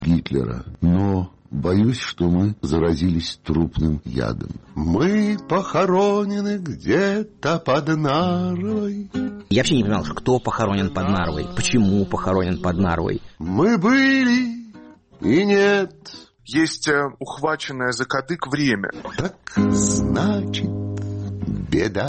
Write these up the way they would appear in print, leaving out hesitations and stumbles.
Гитлера, но боюсь, что мы заразились трупным ядом. Мы похоронены где-то под Нарвой. Я вообще не понимал, кто похоронен под Нарвой, почему похоронен под Нарвой. Мы были и нет. Есть ухваченное за кадык время. Так значит, беда.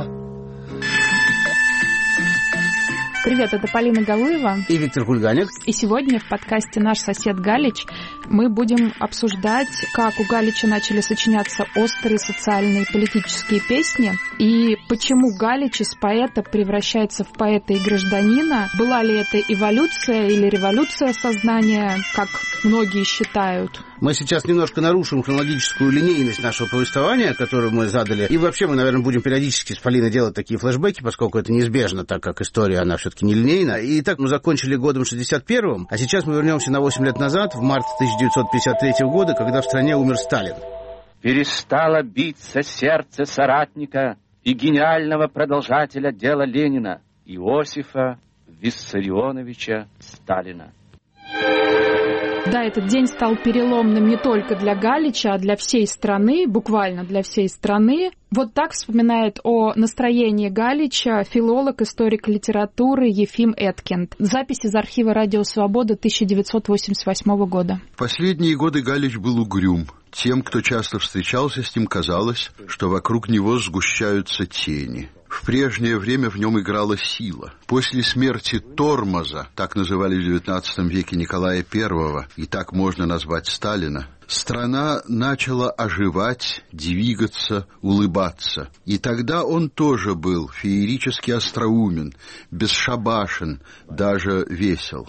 Привет, это Полина Галуева и Виктор Кульганик. И сегодня в подкасте «Наш сосед Галич» мы будем обсуждать, как у Галича начали сочиняться острые социальные и политические песни, и почему Галич из поэта превращается в поэта и гражданина. Была ли это эволюция или революция сознания, как многие считают? Мы сейчас немножко нарушим хронологическую линейность нашего повествования, которую мы задали. И вообще мы, наверное, будем периодически с Полиной делать такие флешбеки, поскольку это неизбежно, так как история, она все-таки нелинейна. И так мы закончили годом 61-м, а сейчас мы вернемся на 8 лет назад, в март 1953 года, когда в стране умер Сталин. Перестало биться сердце соратника и гениального продолжателя дела Ленина, Иосифа Виссарионовича Сталина. Да, этот день стал переломным не только для Галича, а для всей страны, буквально для всей страны. Вот так вспоминает о настроении Галича филолог, историк литературы Ефим Эткинд. Запись из архива «Радио Свобода» 1988 года. В последние годы Галич был угрюм. Тем, кто часто встречался с ним, казалось, что вокруг него сгущаются тени. В прежнее время в нем играла сила. После смерти Тормоза, так называли в XIX веке Николая I, и так можно назвать Сталина, страна начала оживать, двигаться, улыбаться. И тогда он тоже был феерически остроумен, бесшабашен, даже весел.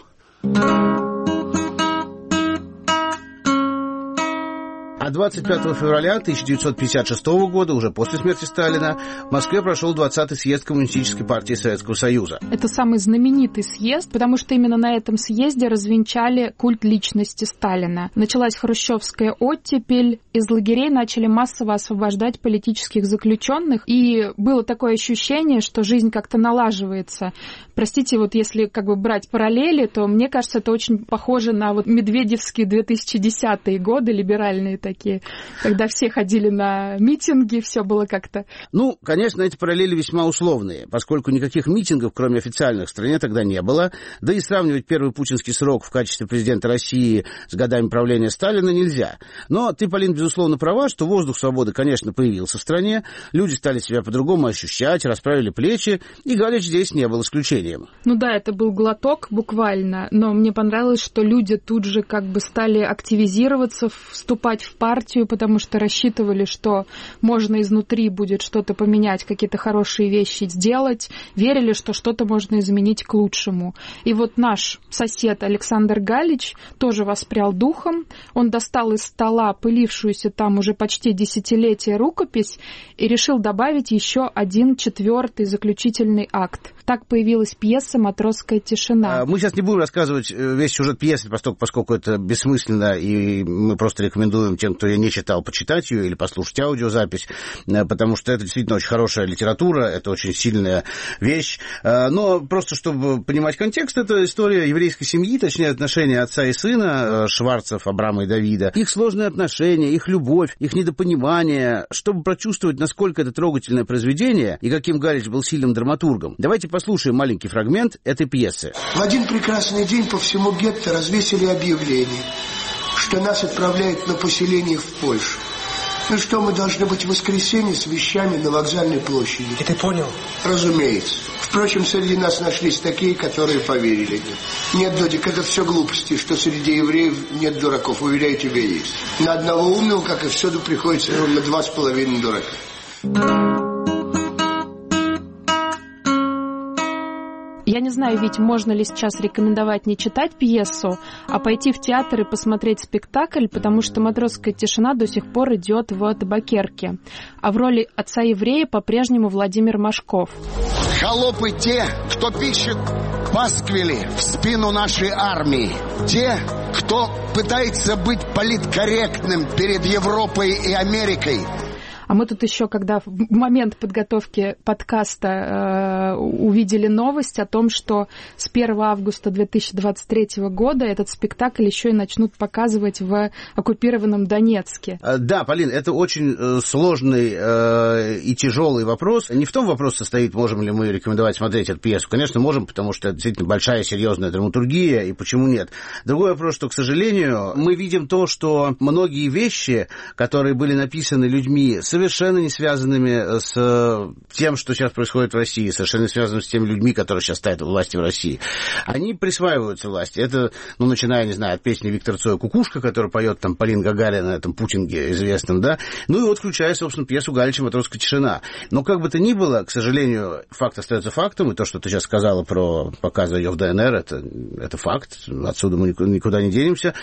А 25 февраля 1956 года, уже после смерти Сталина, в Москве прошел 20-й съезд Коммунистической партии Советского Союза. Это самый знаменитый съезд, потому что именно на этом съезде развенчали культ личности Сталина. Началась хрущевская оттепель, из лагерей начали массово освобождать политических заключенных, и было такое ощущение, что жизнь как-то налаживается. Простите, вот если как бы брать параллели, то мне кажется, это очень похоже на вот медведевские 2010-е годы, либеральные такие, когда все ходили на митинги, все было как-то... Ну, конечно, эти параллели весьма условные, поскольку никаких митингов, кроме официальных, в стране тогда не было, да и сравнивать первый путинский срок в качестве президента России с годами правления Сталина нельзя. Но ты, Полин, безусловно права, что воздух свободы, конечно, появился в стране, люди стали себя по-другому ощущать, расправили плечи, и Галич здесь не был исключением. Ну да, это был глоток буквально, но мне понравилось, что люди тут же как бы стали активизироваться, вступать в партию, потому что рассчитывали, что можно изнутри будет что-то поменять, какие-то хорошие вещи сделать, верили, что что-то можно изменить к лучшему. И вот наш сосед Александр Галич тоже воспрял духом, он достал из стола пылившуюся там уже почти десятилетие рукопись и решил добавить еще один четвертый заключительный акт. Так появилась пьеса «Матросская тишина». Мы сейчас не будем рассказывать весь сюжет пьесы, поскольку это бессмысленно, и мы просто рекомендуем тем, кто ее не читал, почитать ее или послушать аудиозапись, потому что это действительно очень хорошая литература, это очень сильная вещь. Но просто чтобы понимать контекст, это история еврейской семьи, точнее отношения отца и сына, Шварцев, Абрама и Давида, их сложные отношения, их любовь, их недопонимание. Чтобы прочувствовать, насколько это трогательное произведение и каким Галич был сильным драматургом, давайте послушаем маленький фрагмент этой пьесы. В один прекрасный день по всему гетто развесили объявление, что нас отправляют на поселение в Польшу. Ну что, мы должны быть в воскресенье с вещами на вокзальной площади. И ты понял? Разумеется. Впрочем, среди нас нашлись такие, которые поверили. Нет, Додик, это все глупости, что среди евреев нет дураков. Уверяю, тебя есть. На одного умного, как и всюду, приходится ровно 2,5 дурака. Я не знаю, ведь можно ли сейчас рекомендовать не читать пьесу, а пойти в театр и посмотреть спектакль, потому что «Матросская тишина» до сих пор идет в Табакерке. А в роли отца-еврея по-прежнему Владимир Машков. Холопы те, кто пишет пасквили в спину нашей армии. Те, кто пытается быть политкорректным перед Европой и Америкой. А мы тут еще, когда в момент подготовки подкаста увидели новость о том, что с 1 августа 2023 года этот спектакль еще и начнут показывать в оккупированном Донецке. Да, Полин, это очень сложный и тяжелый вопрос. Не в том вопрос состоит, можем ли мы рекомендовать смотреть эту пьесу. Конечно, можем, потому что это действительно большая, серьезная драматургия, и почему нет. Другой вопрос, что, к сожалению, мы видим то, что многие вещи, которые были написаны людьми, совершенно не связанными с тем, что сейчас происходит в России, совершенно не связанными с теми людьми, которые сейчас стоят у власти в России. Они присваиваются власти. Это, начиная, не знаю, от песни Виктора Цоя «Кукушка», которую поет там Полина Гагарина на этом путинге известном, да, и вот включая, собственно, пьесу Галича «Матросская тишина». Но как бы то ни было, к сожалению, факт остается фактом, и то, что ты сейчас сказала про показы ее в ДНР, это факт, отсюда мы никуда не денемся,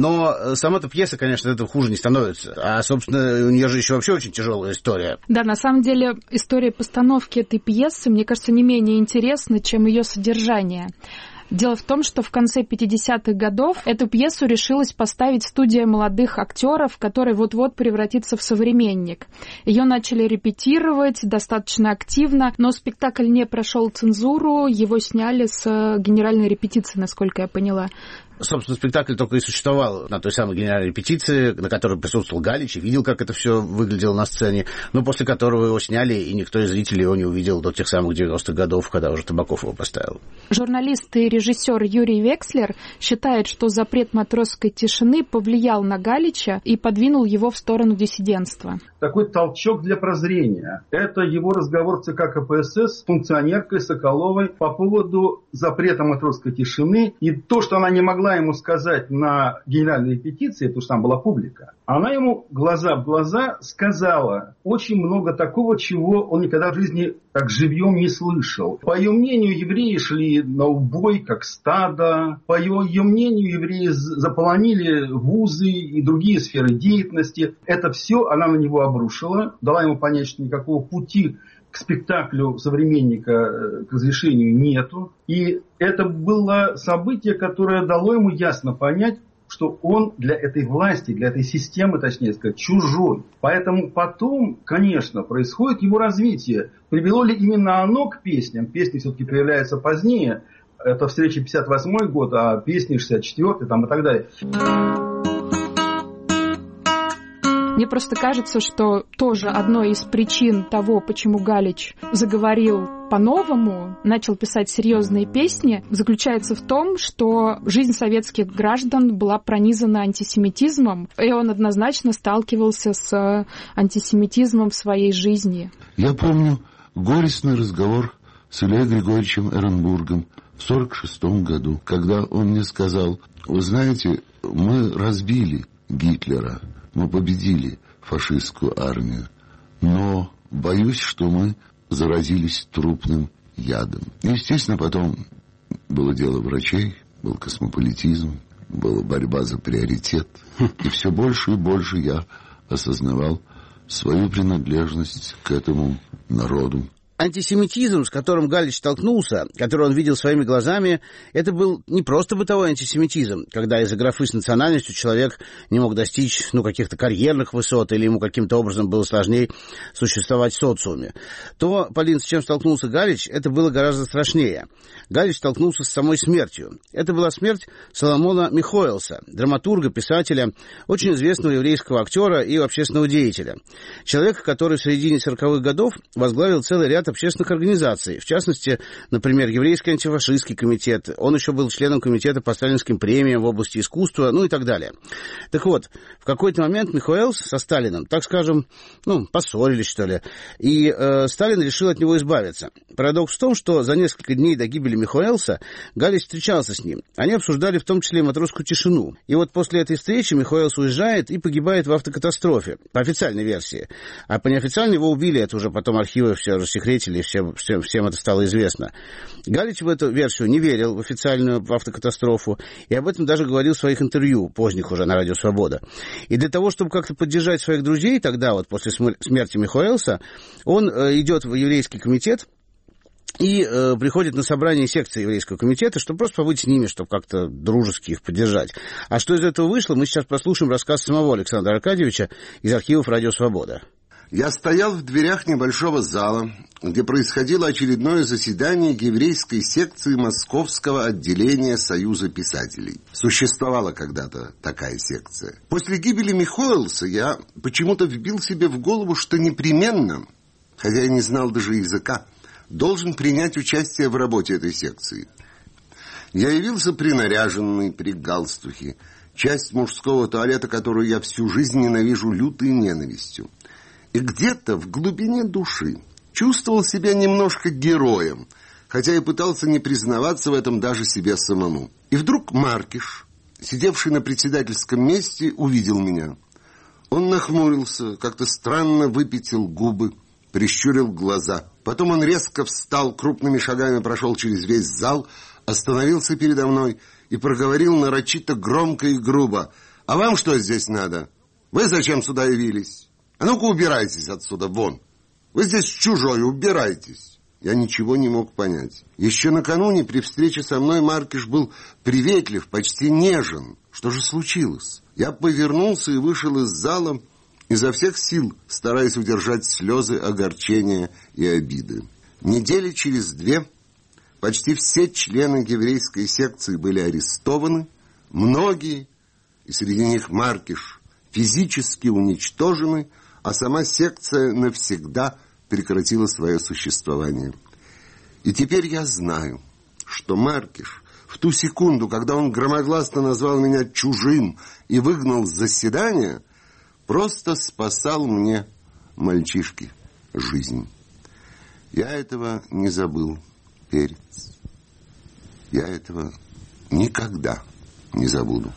но сама-то пьеса, конечно, от этого хуже не становится, а, собственно, у нее же еще вообще очень тяжелая история. Да, на самом деле история постановки этой пьесы, мне кажется, не менее интересна, чем ее содержание. Дело в том, что в конце 50-х годов эту пьесу решилась поставить студия молодых актеров, которая вот-вот превратится в современник. Ее начали репетировать достаточно активно, но спектакль не прошел цензуру, его сняли с генеральной репетиции, насколько я поняла. Собственно, спектакль только и существовал на той самой генеральной репетиции, на которой присутствовал Галич и видел, как это все выглядело на сцене, но после которого его сняли, и никто из зрителей его не увидел до тех самых 90-х годов, когда уже Табаков его поставил. Журналист и режиссер Юрий Векслер считает, что запрет «Матросской тишины» повлиял на Галича и подвинул его в сторону диссидентства. Такой толчок для прозрения. Это его разговор в ЦК КПСС с функционеркой Соколовой по поводу запрета «Матросской тишины». И то, что она не могла ему сказать на генеральной репетиции, потому что там была публика, она ему глаза в глаза сказала очень много такого, чего он никогда в жизни так живьем не слышал. По ее мнению, евреи шли на убой, как стадо. По ее мнению, евреи заполонили вузы и другие сферы деятельности. Это все она на него обрушила, дала ему понять, что никакого пути к спектаклю современника к разрешению нету. И это было событие, которое дало ему ясно понять, что он для этой власти, для этой системы, точнее сказать, чужой. Поэтому потом, конечно, происходит его развитие. Привело ли именно оно к песням? Песни все-таки появляются позднее. Это встреча 58-й год, а песни 64-й там, и так далее. Мне просто кажется, что тоже одной из причин того, почему Галич заговорил по-новому, начал писать серьезные песни, заключается в том, что жизнь советских граждан была пронизана антисемитизмом, и он однозначно сталкивался с антисемитизмом в своей жизни. Я помню горестный разговор с Ильей Григорьевичем Эренбургом в 1946 году, когда он мне сказал: вы знаете, мы разбили Гитлера, мы победили фашистскую армию, но боюсь, что мы заразились трупным ядом. Естественно, потом было дело врачей, был космополитизм, была борьба за приоритет. И все больше и больше я осознавал свою принадлежность к этому народу. Антисемитизм, с которым Галич столкнулся, который он видел своими глазами, это был не просто бытовой антисемитизм, когда из-за графы с национальностью человек не мог достичь каких-то карьерных высот или ему каким-то образом было сложнее существовать в социуме. То, Полин, с чем столкнулся Галич, это было гораздо страшнее. Галич столкнулся с самой смертью. Это была смерть Соломона Михоэлса, драматурга, писателя, очень известного еврейского актера и общественного деятеля. Человека, который в середине 40-х годов возглавил целый ряд общественных организаций, в частности, например, Еврейский антифашистский комитет, он еще был членом комитета по сталинским премиям в области искусства, и так далее. Так вот, в какой-то момент Михоэлс со Сталиным, так скажем, поссорились, что ли, и Сталин решил от него избавиться. Парадокс в том, что за несколько дней до гибели Михоэлса Галич встречался с ним. Они обсуждали в том числе «Матросскую тишину». И вот после этой встречи Михоэлс уезжает и погибает в автокатастрофе, по официальной версии. А по неофициальной его убили, это уже потом архивы все рассекретили, всем это стало известно. Галич в эту версию не верил, в официальную автокатастрофу, и об этом даже говорил в своих интервью, поздних уже на Радио Свобода. И для того, чтобы как-то поддержать своих друзей, тогда вот после смерти Михоэлса, он идет в еврейский комитет и приходит на собрание секции еврейского комитета, чтобы просто побыть с ними, чтобы как-то дружески их поддержать. А что из этого вышло, мы сейчас прослушаем рассказ самого Александра Аркадьевича из архивов «Радио Свобода». Я стоял в дверях небольшого зала, где происходило очередное заседание еврейской секции Московского отделения Союза писателей. Существовала когда-то такая секция. После гибели Михоэлса я почему-то вбил себе в голову, что непременно, хотя я не знал даже языка, должен принять участие в работе этой секции. Я явился принаряженный, при галстухе, часть мужского туалета, которую я всю жизнь ненавижу лютой ненавистью. И где-то в глубине души чувствовал себя немножко героем, хотя и пытался не признаваться в этом даже себе самому. И вдруг Маркиш, сидевший на председательском месте, увидел меня. Он нахмурился, как-то странно выпятил губы, прищурил глаза. Потом он резко встал, крупными шагами прошел через весь зал, остановился передо мной и проговорил нарочито громко и грубо: «А вам что здесь надо? Вы зачем сюда явились? А ну-ка убирайтесь отсюда, вон! Вы здесь чужой, убирайтесь!» Я ничего не мог понять. Еще накануне при встрече со мной Маркиш был приветлив, почти нежен. Что же случилось? Я повернулся и вышел из зала, изо всех сил стараясь удержать слезы огорчения и обиды. Недели через 2 почти все члены еврейской секции были арестованы, многие, и среди них Маркиш, физически уничтожены, а сама секция навсегда прекратила свое существование. И теперь я знаю, что Маркиш в ту секунду, когда он громогласно назвал меня чужим и выгнал с заседания, просто спасал мне, мальчишке, жизнь. Я этого не забыл, Перец. Я этого никогда не забуду.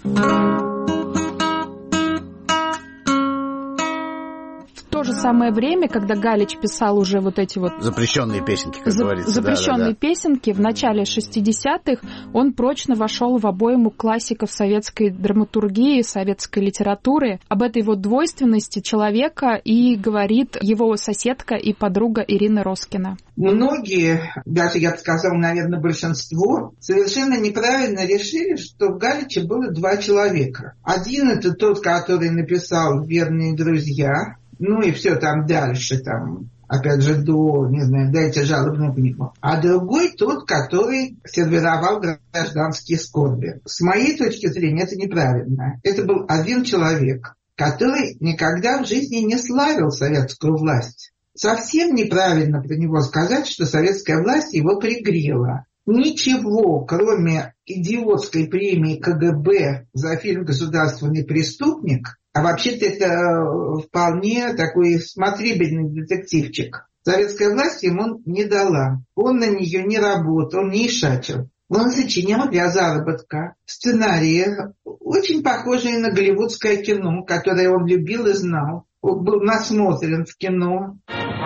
В то же самое время, когда Галич писал уже вот эти вот... Запрещенные песенки, как говорится. Запрещенные песенки, в начале 60-х он прочно вошел в обойму классиков советской драматургии, советской литературы. Об этой вот двойственности человека и говорит его соседка и подруга Ирина Роскина. Многие, даже я бы сказала, наверное, большинство, совершенно неправильно решили, что в Галиче было 2 человека. Один — это тот, который написал «Верные друзья», ну и все там дальше, там, опять же, до эти жалобную книгу. А другой тот, который сервировал гражданские скорби. С моей точки зрения, это неправильно. Это был один человек, который никогда в жизни не славил советскую власть. Совсем неправильно про него сказать, что советская власть его пригрела. Ничего, кроме идиотской премии КГБ за фильм «Государственный преступник», а вообще-то это вполне такой смотрибельный детективчик, советская власть ему не дала. Он на нее не работал, не ишачил. Он сочинял для заработка сценарии, очень похожие на голливудское кино, которое он любил и знал. Он был насмотрен в кино.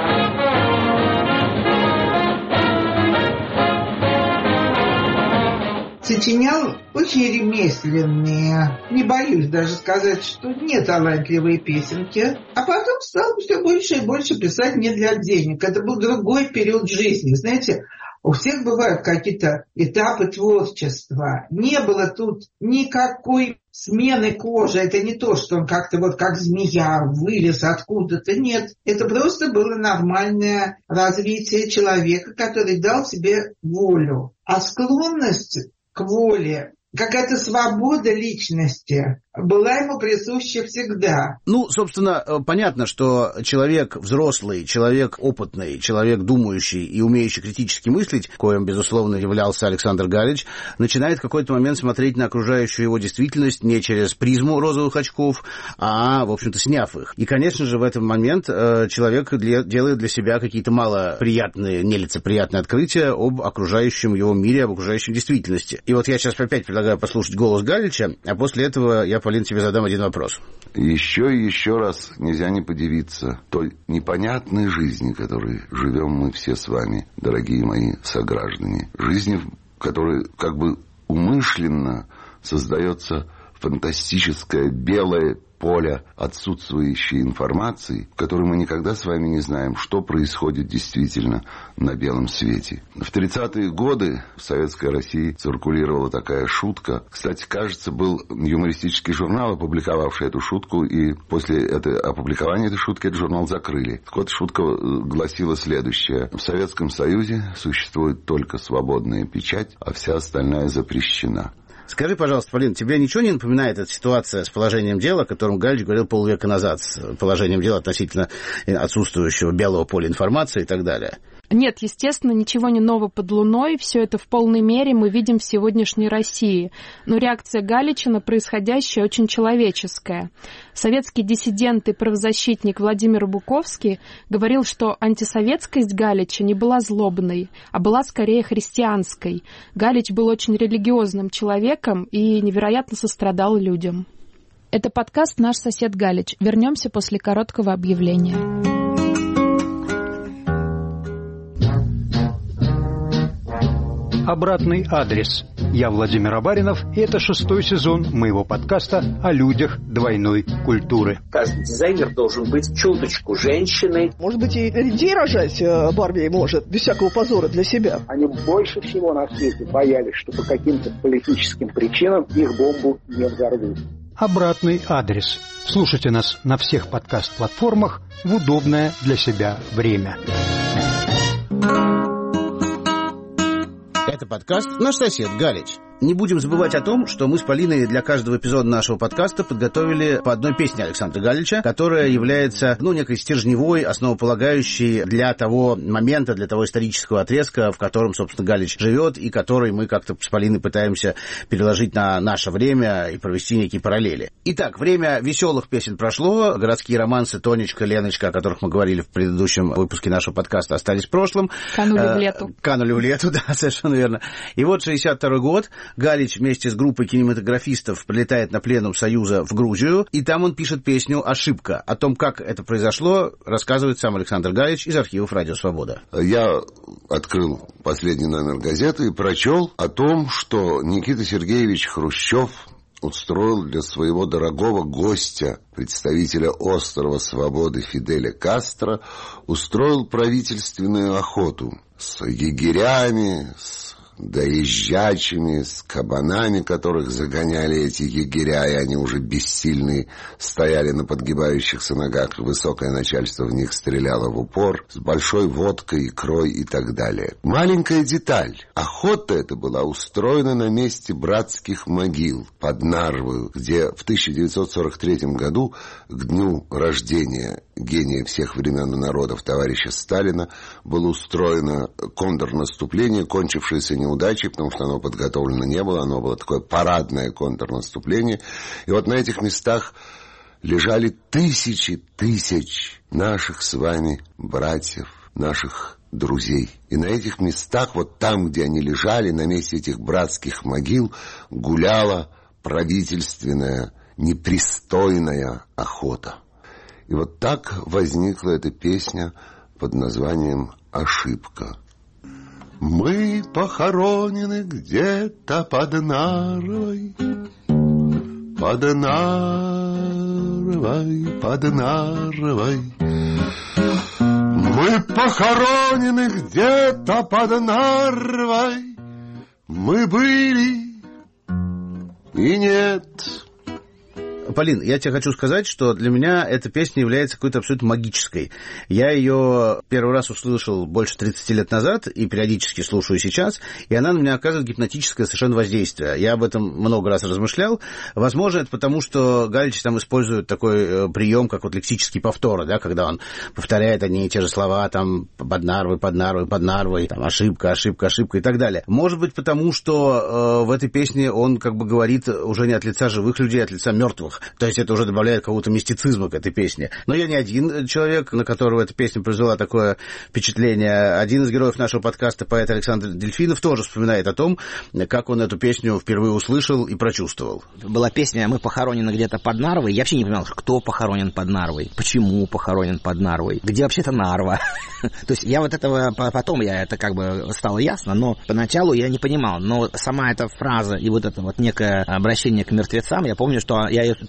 Сочинял очень ремесленные, не боюсь даже сказать, что не талантливые песенки, а потом стал все больше и больше писать не для денег. Это был другой период жизни. Знаете, у всех бывают какие-то этапы творчества. Не было тут никакой смены кожи. Это не то, что он как-то вот как змея вылез откуда-то. Нет, это просто было нормальное развитие человека, который дал себе волю. А склонность к воле, какая-то свобода личности была ему присуща всегда. Ну, собственно, понятно, что человек взрослый, человек опытный, человек думающий и умеющий критически мыслить, коим, безусловно, являлся Александр Галич, начинает в какой-то момент смотреть на окружающую его действительность не через призму розовых очков, а, в общем-то, сняв их. И, конечно же, в этот момент человек делает для себя какие-то малоприятные, нелицеприятные открытия об окружающем его мире, об окружающей действительности. И вот я сейчас опять предлагаю послушать голос Галича, а после этого я, Полин, тебе задам один вопрос. Еще и еще раз нельзя не подивиться той непонятной жизни, в которой живем мы все с вами, дорогие мои сограждане. Жизни, в которой как бы умышленно создается фантастическое белое поля отсутствующей информации, в которой мы никогда с вами не знаем, что происходит действительно на белом свете. В 30-е годы в Советской России циркулировала такая шутка. Кстати, кажется, был юмористический журнал, опубликовавший эту шутку, и после опубликования этой шутки этот журнал закрыли. Так вот, шутка гласила следующее. В Советском Союзе существует только свободная печать, а вся остальная запрещена. Скажи, пожалуйста, Полин, тебе ничего не напоминает эта ситуация с положением дела, о котором Галич говорил полвека назад, с положением дела относительно отсутствующего белого поля информации и так далее? Нет, естественно, ничего не нового под луной. Все это в полной мере мы видим в сегодняшней России. Но реакция Галича на происходящее очень человеческая. Советский диссидент и правозащитник Владимир Буковский говорил, что антисоветскость Галича не была злобной, а была скорее христианской. Галич был очень религиозным человеком и невероятно сострадал людям. Это подкаст «Наш сосед Галич». Вернемся после короткого объявления. Обратный адрес. Я Владимир Абаринов, и это 6-й сезон моего подкаста о людях двойной культуры. Каждый дизайнер должен быть чуточку женщиной. Может быть, и людей рожать Барби может, без всякого позора для себя. Они больше всего на свете боялись, что по каким-то политическим причинам их бомбу не взорвут. Обратный адрес. Слушайте нас на всех подкаст-платформах в удобное для себя время. Это подкаст «Наш сосед Галич». Не будем забывать о том, что мы с Полиной для каждого эпизода нашего подкаста подготовили по одной песне Александра Галича, которая является, некой стержневой, основополагающей для того момента, для того исторического отрезка, в котором, собственно, Галич живет, и который мы как-то с Полиной пытаемся переложить на наше время и провести некие параллели. Итак, время веселых песен прошло, городские романсы «Тонечка», «Леночка», о которых мы говорили в предыдущем выпуске нашего подкаста, остались в прошлом. Канули в лету. Канули в лету, да, совершенно верно. И вот 62-й год. Галич вместе с группой кинематографистов прилетает на пленум Союза в Грузию, и там он пишет песню «Ошибка». О том, как это произошло, рассказывает сам Александр Галич из архивов «Радио Свобода». Я открыл последний номер газеты и прочел о том, что Никита Сергеевич Хрущев устроил для своего дорогого гостя, представителя острова Свободы Фиделя Кастро, устроил правительственную охоту с егерями, с доезжачими, с кабанами, которых загоняли эти егеря, и они уже бессильные стояли на подгибающихся ногах, высокое начальство в них стреляло в упор, с большой водкой, икрой и так далее. Маленькая деталь. Охота эта была устроена на месте братских могил под Нарвою, где в 1943 году, к дню рождения гения всех времен и народов товарища Сталина, было устроено контрнаступление, кончившееся неудачей, потому что оно подготовлено не было, оно было такое парадное контрнаступление. И вот на этих местах лежали тысячи тысяч наших с вами братьев, наших друзей. И на этих местах, вот там, где они лежали, на месте этих братских могил, гуляла правительственная, непристойная охота. И вот так возникла эта песня под названием «Ошибка». Мы похоронены где-то под Нарвой, под Нарвой, под Нарвой. Мы похоронены где-то под Нарвой, мы были и нет. Полин, я тебе хочу сказать, что для меня эта песня является какой-то абсолютно магической. Я ее первый раз услышал больше 30 лет назад и периодически слушаю сейчас, и она на меня оказывает гипнотическое совершенно воздействие. Я об этом много раз размышлял. Возможно, это потому, что Галич там использует такой прием, как вот лексический повтор, да, когда он повторяет одни и те же слова, там, под Нарвой, под Нарвой, под Нарвой, там, ошибка, ошибка, ошибка и так далее. Может быть, потому что в этой песне он как бы говорит уже не от лица живых людей, а от лица мертвых. То есть это уже добавляет какого-то мистицизма к этой песне. Но я не один человек, на которого эта песня произвела такое впечатление. Один из героев нашего подкаста, поэт Александр Дельфинов, тоже вспоминает о том, как он эту песню впервые услышал и прочувствовал. Была песня «Мы похоронены где-то под Нарвой». Я вообще не понимал, кто похоронен под Нарвой, почему похоронен под Нарвой, где вообще-то Нарва. То есть я вот этого, потом я это как бы стало ясно, но поначалу я не понимал. Но сама эта фраза и вот это вот некое обращение к мертвецам, я помню, что я эту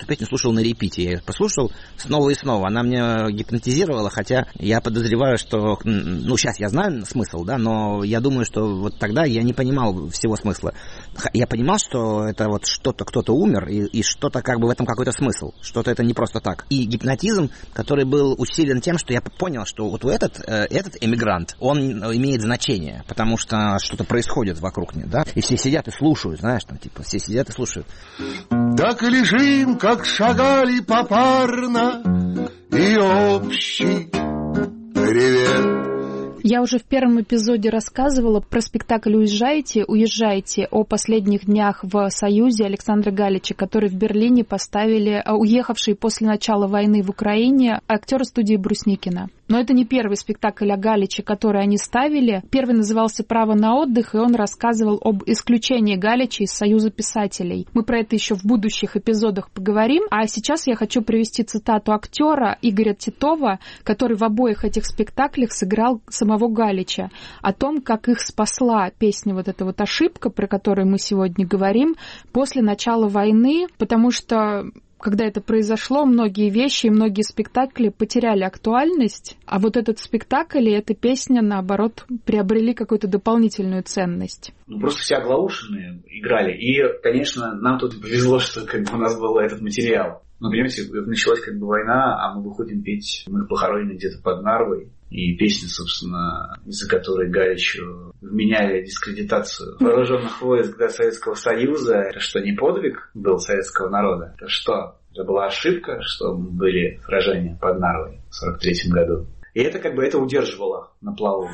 эту песню слушал на репите. Я ее послушал снова и снова. Она меня гипнотизировала, хотя я подозреваю, что... Ну, сейчас я знаю смысл, да, но я думаю, что вот тогда я не понимал всего смысла. Я понимал, что это вот что-то, кто-то умер, и что-то как бы в этом какой-то смысл. Что-то это не просто так. И гипнотизм, который был усилен тем, что я понял, что вот этот эмигрант, он имеет значение, потому что что-то происходит вокруг него, да, и все сидят и слушают, знаешь, там, типа, все сидят и слушают. Так и лежим, как шагали попарно, и общий привет. Я уже в первом эпизоде рассказывала про спектакль «Уезжайте, уезжайте» о последних днях в Союзе Александра Галича, который в Берлине поставили уехавшие после начала войны в Украине актеры студии Брусникина. Но это не первый спектакль о Галиче, который они ставили. Первый назывался «Право на отдых», и он рассказывал об исключении Галича из Союза писателей. Мы про это еще в будущих эпизодах поговорим. А сейчас я хочу привести цитату актера Игоря Титова, который в обоих этих спектаклях сыграл самого Галича, о том, как их спасла песня вот эта вот «Ошибка», про которую мы сегодня говорим, после начала войны, потому что когда это произошло, многие вещи и многие спектакли потеряли актуальность, а вот этот спектакль и эта песня, наоборот, приобрели какую-то дополнительную ценность. Ну, просто все оглаушенные играли. И, конечно, нам тут повезло, что как бы у нас был этот материал. Ну, понимаете, началась как бы война, а мы выходим петь «Мы похоронены где-то под Нарвой». И песня, собственно, из-за которой Галичу вменяли дискредитацию вооруженных войск до Советского Союза. Это что, не подвиг был советского народа? Это что? Это была ошибка, что были сражения под Нарвой в 1943 году. И это как бы это удерживало на плаву.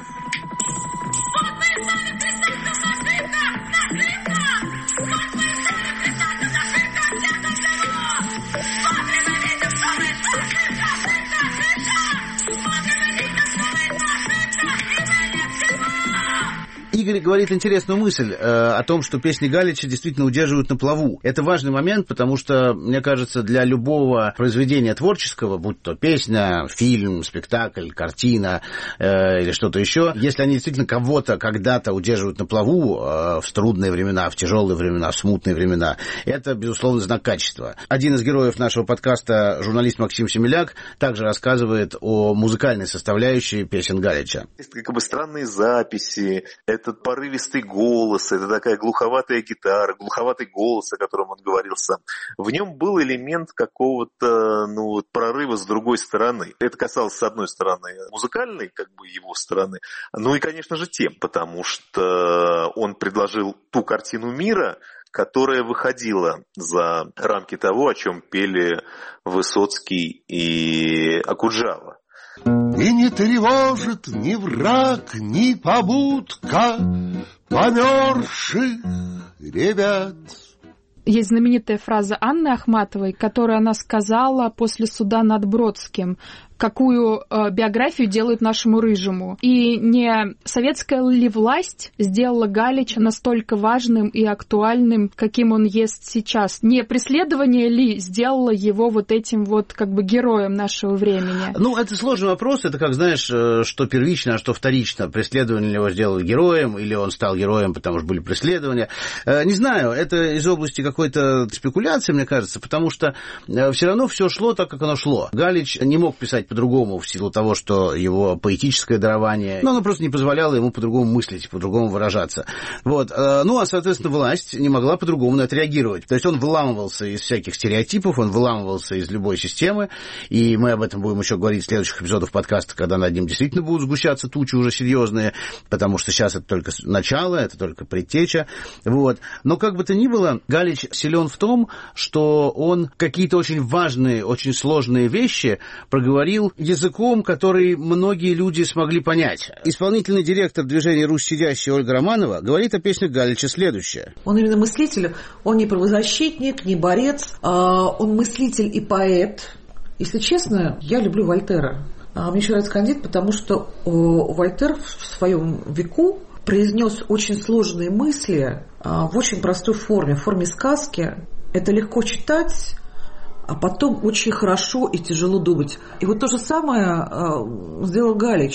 Игорь говорит интересную мысль о том, что песни Галича действительно удерживают на плаву. Это важный момент, потому что, мне кажется, для любого произведения творческого, будь то песня, фильм, спектакль, картина или что-то еще, если они действительно кого-то когда-то удерживают на плаву в трудные времена, в тяжелые времена, в смутные времена, это, безусловно, знак качества. Один из героев нашего подкаста, журналист Максим Семеляк, также рассказывает о музыкальной составляющей песен Галича. Есть как бы странные записи, этот порывистый голос, это такая глуховатая гитара, глуховатый голос, о котором он говорил сам. В нем был элемент какого-то, прорыва с другой стороны. Это касалось, с одной стороны, музыкальной, как бы, его стороны, ну и, конечно же, тем, потому что он предложил ту картину мира, которая выходила за рамки того, о чем пели Высоцкий и Окуджава. И не тревожит ни враг, ни побудка померзших ребят. Есть знаменитая фраза Анны Ахматовой, которую она сказала после суда над Бродским, какую биографию делают нашему Рыжему. И не советская ли власть сделала Галича настолько важным и актуальным, каким он есть сейчас? Не преследование ли сделало его вот этим вот как бы героем нашего времени? Ну, это сложный вопрос. Это как, знаешь, что первично, а что вторично. Преследование его сделало героем, или он стал героем, потому что были преследования. Не знаю, это из области какой-то спекуляции, мне кажется, потому что все равно все шло так, как оно шло. Галич не мог писать по-другому в силу того, что его поэтическое дарование, оно просто не позволяло ему по-другому мыслить, по-другому выражаться. Вот. Ну, а, соответственно, власть не могла по-другому на это реагировать. То есть он выламывался из всяких стереотипов, он выламывался из любой системы, и мы об этом будем еще говорить в следующих эпизодах подкаста, когда над ним действительно будут сгущаться тучи уже серьезные, потому что сейчас это только начало, это только предтеча. Вот. Но как бы то ни было, Галич силен в том, что он какие-то очень важные, очень сложные вещи проговорил языком, который многие люди смогли понять. Исполнительный директор движения «Русь сидящая» Ольга Романова говорит о песнях Галича следующее. Он именно мыслитель, он не правозащитник, не борец, он мыслитель и поэт. Если честно, я люблю Вольтера. Мне еще нравится Кандид, потому что Вольтер в своем веку произнес очень сложные мысли в очень простой форме, в форме сказки. Это легко читать, а потом очень хорошо и тяжело думать. И вот то же самое сделал Галич.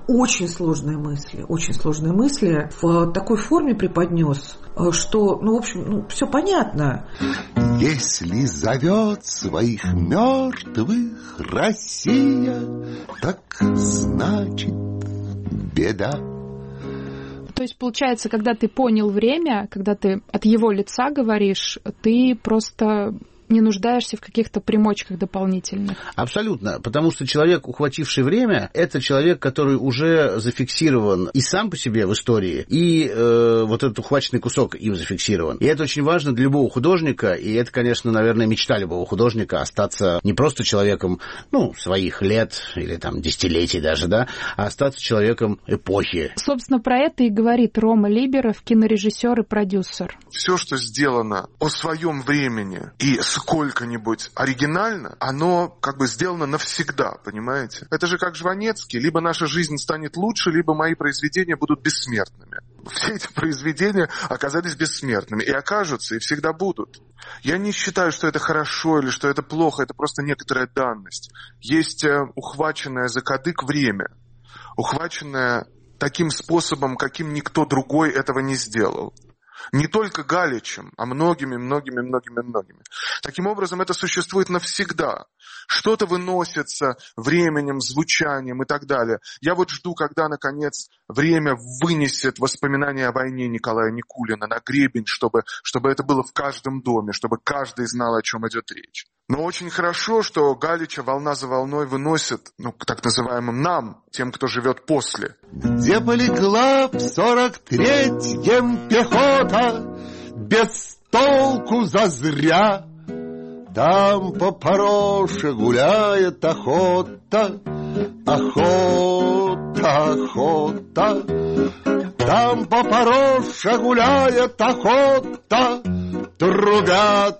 очень сложные мысли в такой форме преподнес, что, в общем, все понятно. Если зовет своих мертвых Россия, так значит беда. То есть, получается, когда ты понял время, когда ты от его лица говоришь, ты просто не нуждаешься в каких-то примочках дополнительных. Абсолютно, потому что человек, ухвативший время, это человек, который уже зафиксирован и сам по себе в истории, и вот этот ухваченный кусок им зафиксирован. И это очень важно для любого художника, и это, конечно, наверное, мечта любого художника остаться не просто человеком, своих лет или там десятилетий даже, да, а остаться человеком эпохи. Собственно, про это и говорит Рома Либеров, кинорежиссер и продюсер. Все, что сделано о своем времени и сколько-нибудь оригинально, оно как бы сделано навсегда, понимаете? Это же как Жванецкий. Либо наша жизнь станет лучше, либо мои произведения будут бессмертными. Все эти произведения оказались бессмертными. И окажутся, и всегда будут. Я не считаю, что это хорошо или что это плохо. Это просто некоторая данность. Есть ухваченное за кадык время. Ухваченное таким способом, каким никто другой этого не сделал. Не только Галичем, а многими. Таким образом, это существует навсегда. Что-то выносится временем, звучанием и так далее. Я вот жду, когда, наконец, время вынесет воспоминания о войне Николая Никулина на гребень, чтобы это было в каждом доме, чтобы каждый знал, о чем идет речь. Но очень хорошо, что Галича волна за волной выносит, так называемым нам, тем, кто живет после. Где полегла в 43-м пехота, без толку зазря, там по Пороше гуляет охота, охота. Там по Пороше гуляет охота, трубят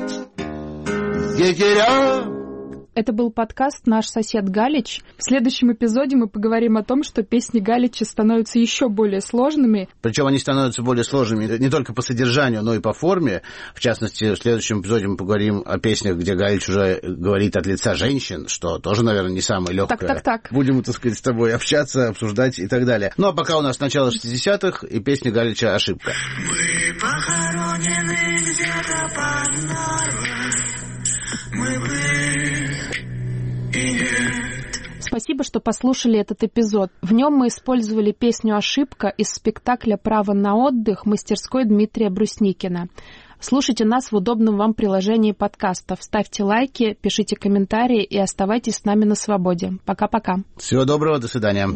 егеря. Это был подкаст «Наш сосед Галич». В следующем эпизоде мы поговорим о том, что песни Галича становятся еще более сложными. Причем они становятся более сложными не только по содержанию, но и по форме. В частности, в следующем эпизоде мы поговорим о песнях, где Галич уже говорит от лица женщин, что тоже, наверное, не самое легкое. Так. Будем, так сказать, с тобой общаться, обсуждать и так далее. Ну, а пока у нас начало 60-х и песня Галича «Ошибка». Мы похоронены где-то под Нарвой. Мы были и нет. Спасибо, что послушали этот эпизод. В нем мы использовали песню «Ошибка» из спектакля «Право на отдых» мастерской Дмитрия Брусникина. Слушайте нас в удобном вам приложении подкастов. Ставьте лайки, пишите комментарии и оставайтесь с нами на свободе. Пока-пока. Всего доброго, до свидания.